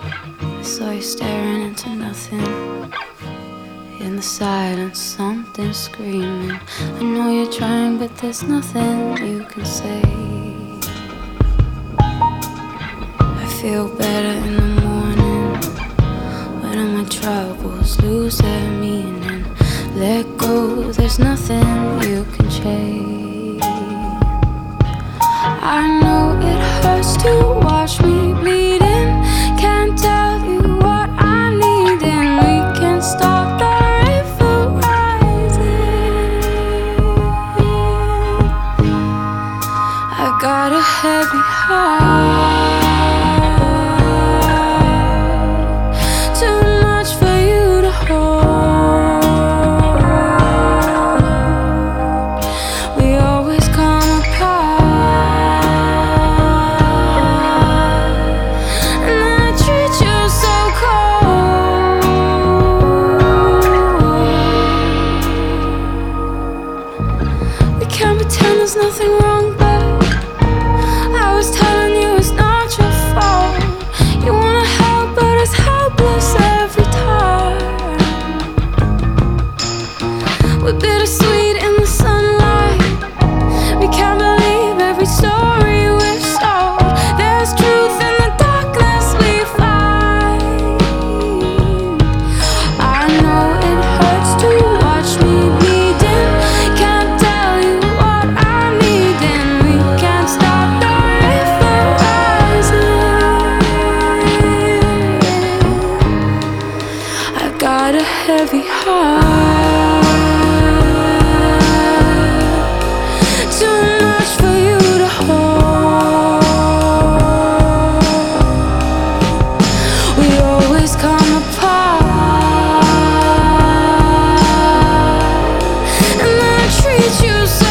I saw you staring into nothing. In the silence, something screaming. I know you're trying, but there's nothing you can say. I feel better in the morning when all my troubles lose their meaning. Let go, there's nothing you can change. I know it hurts to watch me bleeding. Can't tell you what I need, and we can't stop the river rising. I got a heavy heart, too much for you to hold. We always come apart, and I treat you so cold. We can't pretend there's nothing wrong, but I was telling you it's not your fault. You wanna help, but it's helpless every time. We're bittersweet in the sunlight. We can't believe every story we've sold. There's truth in the darkness we find. I know it hurts to watch me bleeding. Can't tell you what I need, and we can't stop the river rising. I got a heavy heart, too much for you to hold. We always come apart, and I treat you so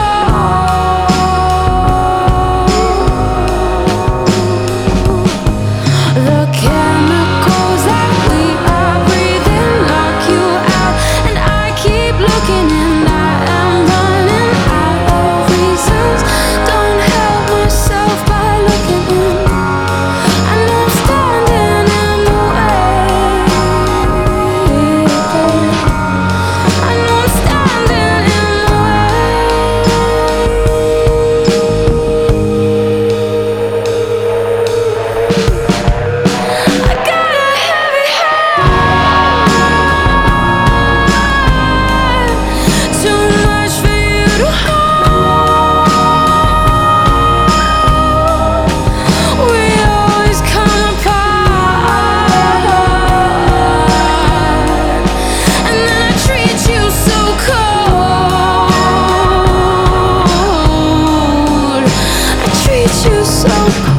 cold. The chemicals that we are breathing knock you out, and I keep looking, and I am running out of reasons. Don't help myself by looking in. I know I'm standing in the way. I know I'm standing in the way. I got a heavy heart, too much for you to hold. We always come apart, and then I treat you so cold. I treat you so cold.